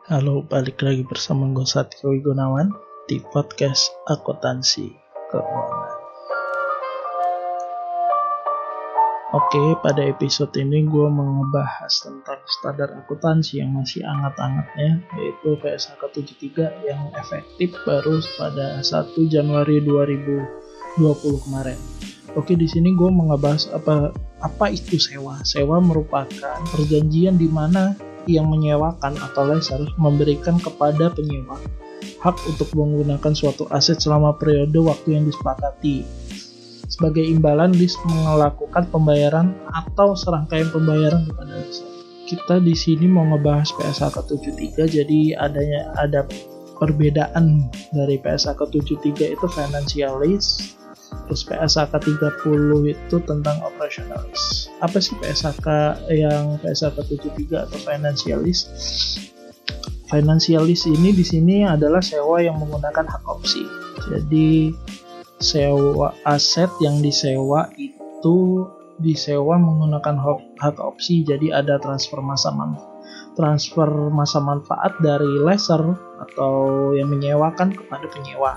Halo, balik lagi bersama gue Satrio Gunawan di podcast Akuntansi Keuangan. Oke, pada episode ini gue mau ngebahas tentang standar akuntansi yang masih hangat-hangatnya, yaitu PSAK 73 yang efektif baru pada 1 Januari 2020 kemarin. Oke, di sini gue mau ngebahas apa itu sewa. Sewa merupakan perjanjian di mana yang menyewakan atau lesser memberikan kepada penyewa hak untuk menggunakan suatu aset selama periode waktu yang disepakati. Sebagai imbalan, lease melakukan pembayaran atau serangkaian pembayaran kepada lesser. Kita di sini mau ngebahas PSAK 73, jadi ada perbedaan dari PSAK 73 itu financial lease. Terus PSAK 30 itu tentang operational lease. Apa sih PSAK 73 atau financial lease? Financial lease ini di sini adalah sewa yang menggunakan hak opsi. Jadi sewa aset yang disewa itu disewa menggunakan hak opsi. Jadi ada transfer masa manfaat dari lessor atau yang menyewakan kepada penyewa.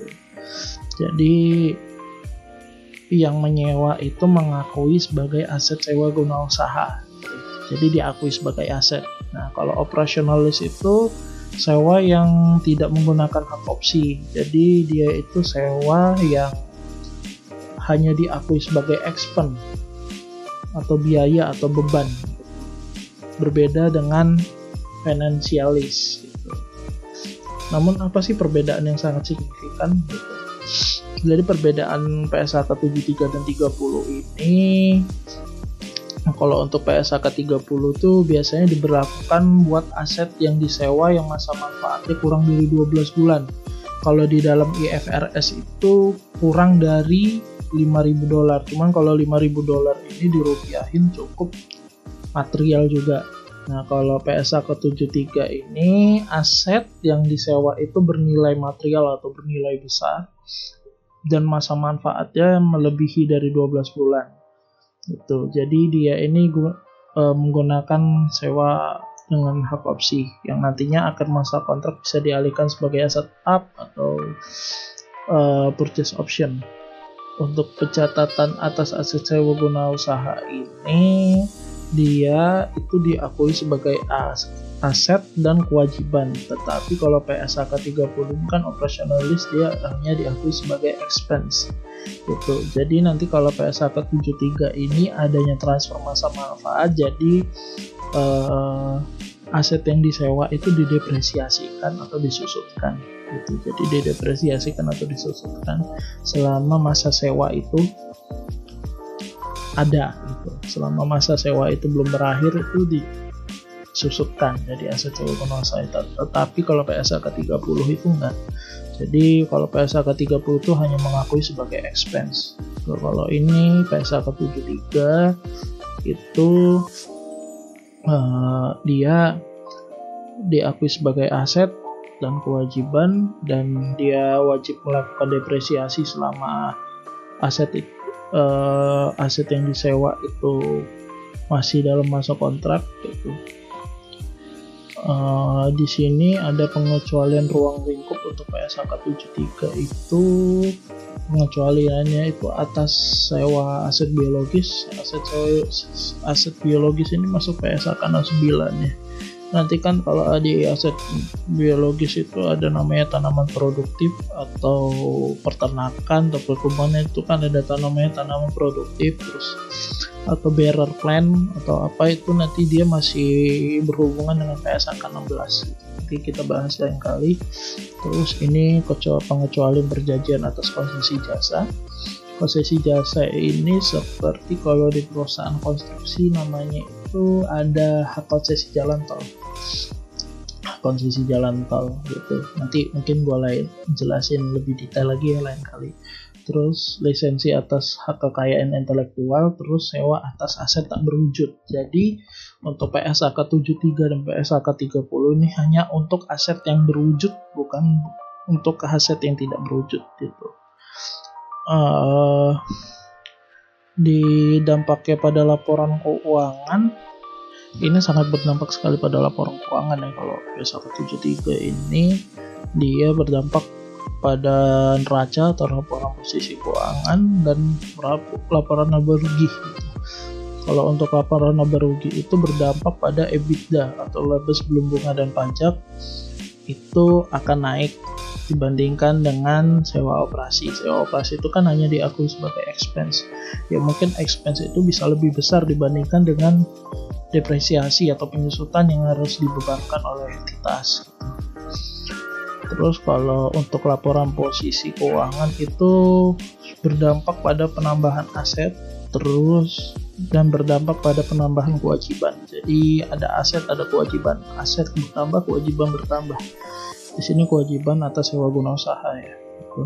Jadi yang menyewa itu mengakui sebagai aset sewa guna usaha. Jadi diakui sebagai aset. Nah, kalau operational lease itu sewa yang tidak menggunakan hak opsi. Jadi dia itu sewa yang hanya diakui sebagai expense atau biaya atau beban. Berbeda dengan financial lease gitu. Namun apa sih perbedaan yang sangat signifikan gitu? Jadi perbedaan PSAK 73 dan 30 ini, kalau untuk PSAK 30 itu biasanya diberlakukan buat aset yang disewa yang masa manfaatnya kurang dari 12 bulan. Kalau di dalam IFRS itu kurang dari $5.000. Cuman kalau $5.000 ini dirupiahin cukup material juga. Nah, kalau PSAK 73 ini aset yang disewa itu bernilai material atau bernilai besar dan masa manfaatnya melebihi dari 12 bulan. Gitu. Jadi dia ini menggunakan sewa dengan hak opsi yang nantinya akan masa kontrak bisa dialihkan sebagai aset up atau purchase option. Untuk pencatatan atas aset sewa guna usaha ini dia itu diakui sebagai aset dan kewajiban. Tetapi kalau PSAK 30 ini kan operational lease, dia hanya diakui sebagai expense gitu. Jadi nanti kalau PSAK 73 ini adanya transfer masa manfaat, jadi aset yang disewa itu didepresiasikan atau disusutkan gitu. Jadi didepresiasikan atau disusutkan selama masa sewa itu ada gitu. Selama masa sewa itu belum berakhir itu disusutkan jadi aset sewa guna usaha. Tetapi kalau PSAK 30 itu enggak. Jadi kalau PSAK 30 itu hanya mengakui sebagai expense. Kalau ini PSAK 73 itu dia diakui sebagai aset dan kewajiban, dan dia wajib melakukan depresiasi selama aset yang disewa itu masih dalam masa kontrak gitu. Di sini ada pengecualian ruang lingkup untuk PSAK 73 itu pengecualiannya itu atas sewa aset biologis. Aset biologis ini masuk PSAK 69 ya. Nanti kan kalau di aset biologis itu ada namanya tanaman produktif atau peternakan atau perkebunan, itu kan ada tanaman produktif, terus atau bearer plant atau apa itu nanti dia masih berhubungan dengan PSAK 16. Nanti kita bahas lain kali. Terus ini pengecualian perjanjian atas konsesi jasa. Konsesi jasa ini seperti kalau di perusahaan konstruksi namanya itu ada hak konsesi jalan tol. Konsesi jalan tol gitu. Nanti mungkin gue jelasin lebih detail lagi ya lain kali. Terus lisensi atas hak kekayaan intelektual, terus sewa atas aset tak berwujud. Jadi untuk PSAK 73 dan PSAK 30 ini hanya untuk aset yang berwujud, bukan untuk aset yang tidak berwujud gitu. Di dampaknya pada laporan keuangan Ini sangat berdampak sekali pada laporan keuangan ya. Kalau PSAK 73 ini dia berdampak pada neraca atau laporan posisi keuangan dan laporan laba rugi gitu. Kalau untuk laporan laba rugi itu berdampak pada EBITDA atau laba sebelum bunga dan pajak, itu akan naik dibandingkan dengan sewa operasi. Sewa operasi itu kan hanya diakui sebagai expense. Ya mungkin expense itu bisa lebih besar dibandingkan dengan depresiasi atau penyusutan yang harus dibebankan oleh entitas gitu. Terus kalau untuk laporan posisi keuangan itu berdampak pada penambahan aset terus dan berdampak pada penambahan kewajiban. Jadi ada aset, ada kewajiban. Aset bertambah, kewajiban bertambah. Di sini kewajiban atas sewa guna usaha ya. Gitu.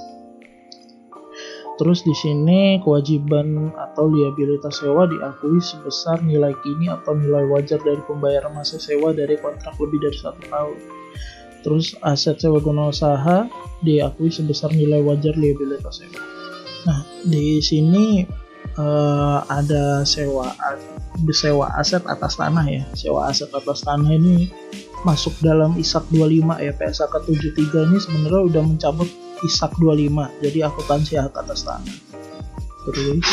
Terus di sini kewajiban atau liabilitas sewa diakui sebesar nilai kini atau nilai wajar dari pembayaran masa sewa dari kontrak lebih dari 1 tahun. Terus aset sewa guna usaha diakui sebesar nilai wajar liabilitas sewa. Nah, di sini ada sewa aset atas tanah ya. Sewa aset atas tanah ini masuk dalam ISAK 25 ya. PSAK 73 ini sebenarnya udah mencabut ISAK 25, jadi akuntansi hak atas tanah. Terus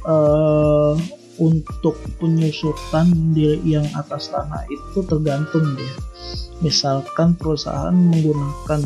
untuk penyusutan yang atas tanah itu tergantung dia. Misalkan perusahaan menggunakan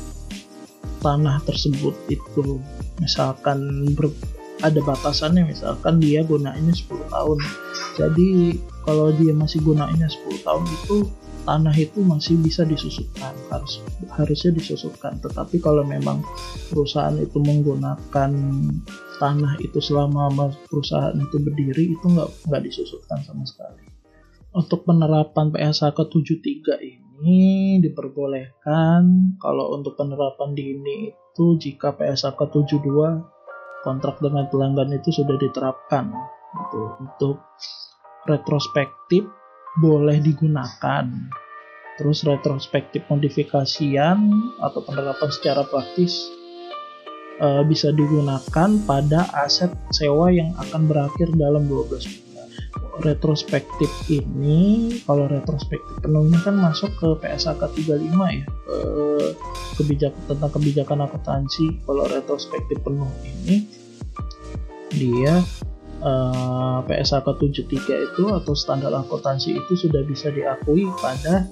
tanah tersebut itu misalkan ada batasannya, misalkan dia gunainnya 10 tahun. Jadi kalau dia masih gunainnya 10 tahun itu tanah itu masih bisa disusutkan, harusnya disusutkan. Tetapi kalau memang perusahaan itu menggunakan tanah itu selama perusahaan itu berdiri, itu nggak disusutkan sama sekali. Untuk penerapan PSAK 73 ini diperbolehkan kalau untuk penerapan dini itu jika PSAK 72 kontrak dengan pelanggan itu sudah diterapkan gitu. Untuk retrospektif boleh digunakan. Terus retrospektif modifikasian atau penerapan secara praktis bisa digunakan pada aset sewa yang akan berakhir dalam 12 bulan. Retrospektif ini, kalau retrospektif penuhnya kan masuk ke PSAK 35 ya, tentang kebijakan akuntansi. Kalau retrospektif penuh ini dia PSAK 73 itu atau standar akuntansi itu sudah bisa diakui pada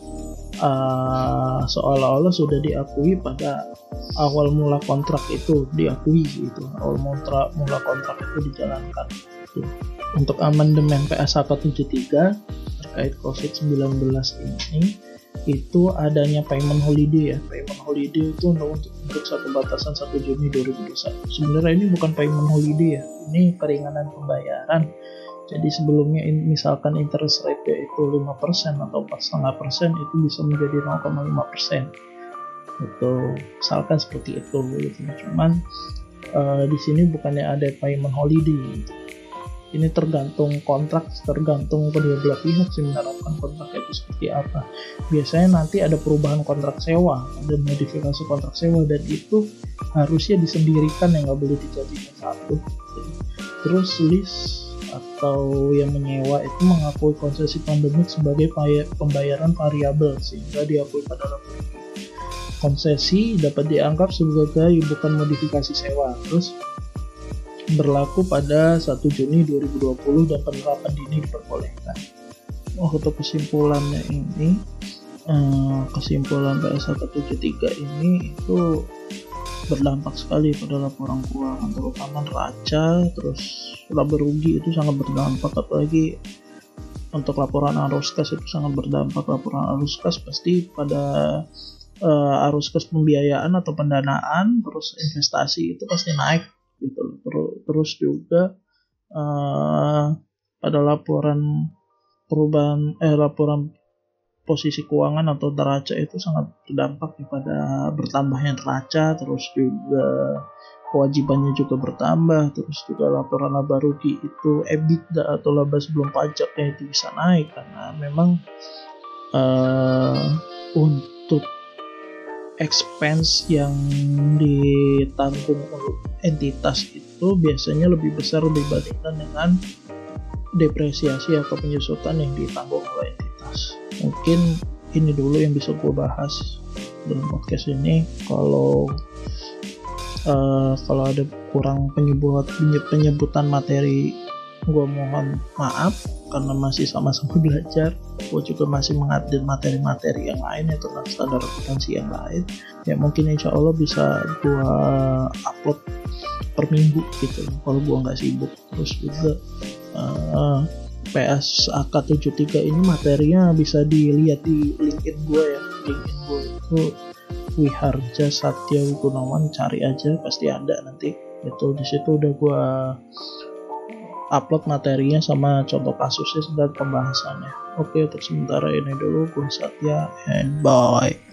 seolah-olah sudah diakui pada awal mula kontrak itu diakui gitu, awal mula kontrak itu dijalankan gitu. Untuk amandemen PSAK 73 terkait COVID-19 ini itu adanya payment holiday ya. Payment holiday itu untuk satu batasan 1 Juni 2021. Sebenarnya ini bukan payment holiday ya, ini keringanan pembayaran. Jadi sebelumnya misalkan interest rate itu 5% atau 4,5%, itu bisa menjadi 0,5%. Itu misalkan seperti itu gitu. Cuman di sini bukannya ada payment holiday gitu. Ini tergantung kontrak, tergantung kedua belah pihak sih menerapkan kontrak itu seperti apa. Biasanya nanti ada perubahan kontrak sewa, ada modifikasi kontrak sewa, dan itu harusnya disendirikan, yang nggak boleh dijadikan satu. Terus lease atau yang menyewa itu mengakui konsesi pandemik sebagai pembayaran variabel sehingga diakui pada laporan. Konsesi dapat dianggap sebagai bukan modifikasi sewa. Terus berlaku pada 1 Juni 2020 dan penerapan dini diperbolehkan. Untuk kesimpulannya ini, kesimpulan PSAK 73 ini itu berdampak sekali pada laporan keuangan, terutama neraca, terus laba rugi itu sangat berdampak, apalagi untuk laporan arus kas itu sangat berdampak. Laporan arus kas pasti pada arus kas pembiayaan atau pendanaan, terus investasi itu pasti naik gitu. Terus juga pada laporan laporan posisi keuangan atau neraca itu sangat berdampak kepada bertambahnya neraca, terus juga kewajibannya juga bertambah, terus juga laporan laba rugi itu EBITDA atau laba sebelum pajaknya itu bisa naik karena memang untuk expense yang ditanggung oleh entitas itu biasanya lebih besar dibandingkan dengan depresiasi atau penyusutan yang ditanggung oleh entitas. Mungkin ini dulu yang bisa gue bahas dalam podcast ini. Kalau ada kurang penyebutan materi, gue mohon maaf karena masih sama-sama belajar. Gue juga masih mengupdate materi-materi yang lain ya, tentang standar akuntansi yang lain. Ya mungkin insya Allah bisa gue upload per minggu gitu kalau gue nggak sibuk. Terus juga PSAK 73 ini materinya bisa dilihat di LinkedIn gue ya. LinkedIn gue itu Wiharja Satya Gunawan, cari aja pasti ada nanti. Itu di situ udah gue upload materinya sama contoh kasusnya dan pembahasannya. Oke, untuk sementara ini dulu gue Satya and bye.